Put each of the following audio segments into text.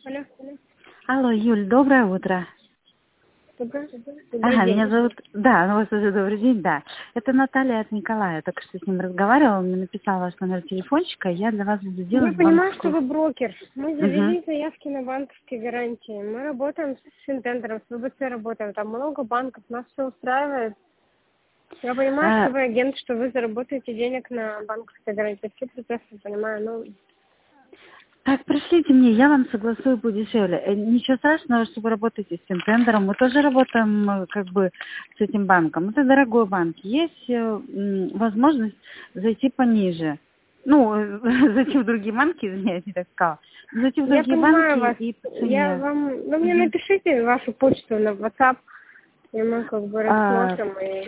Алло. Алло, Юль, доброе утро. Добрый Ага, день. меня зовут... Да, у вас уже добрый день, да. Это Наталья от Николая. Только что с ним разговаривала, мне написала ваш номер телефончика, я для вас буду Я делать понимаю, что банковскую... вы брокер. Мы Угу. завели заявки на банковские гарантии. Мы работаем с Финтендером, с ВБЦ работаем. Там много банков, нас все устраивает. Я понимаю, что вы агент, что вы заработаете денег на банковской гарантии. Все прекрасно понимаю, но... Так, пришлите мне, я вам согласую подешевле. Ничего страшного, что вы работаете с Финтендером. Мы тоже работаем как бы с этим банком. Это дорогой банк. Есть возможность зайти пониже. Ну, зайти в другие банки, извиняюсь, не так сказала. Зайти в Я другие понимаю банки вас. и по Я цене. вам... Ну, мне напишите вашу почту на WhatsApp, и мы как бы рассмотрим. И...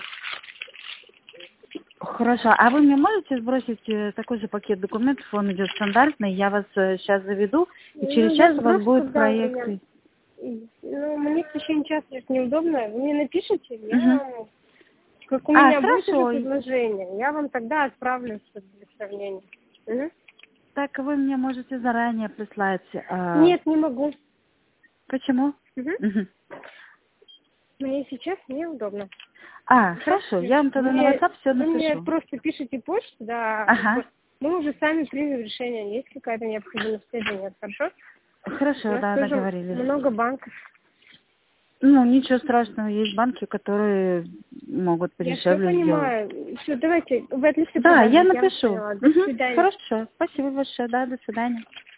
Хорошо. А вы мне можете сбросить такой же пакет документов? Он идет стандартный. Я вас сейчас заведу, и Ну, через я час у вас сброшу, будет когда у проект. меня... Ну, мне в течение часа это неудобно. Вы мне напишите, я Угу. вам... Как у меня будет уже Хорошо. предложение, я вам тогда отправлю всё для сравнения. Мгм. Так вы мне можете заранее прислать. Нет, не могу. Почему? Мгм. Мгм. Мне сейчас неудобно. Хорошо? Хорошо. Я вам тогда на WhatsApp все Вы мне напишу. просто пишите почту, да, как бы Ага. мы уже сами примем решение, есть какая-то необходимость или нет, хорошо? У Хорошо, нас да, тоже договорились. много банков. Ну, ничего страшного. Есть банки, которые могут Я все подешевле сделать. понимаю. Все, давайте, вы отлично Да, я проводите, я вас напишу. поняла. До Угу. свидания. Хорошо. Спасибо большое. Да, до свидания.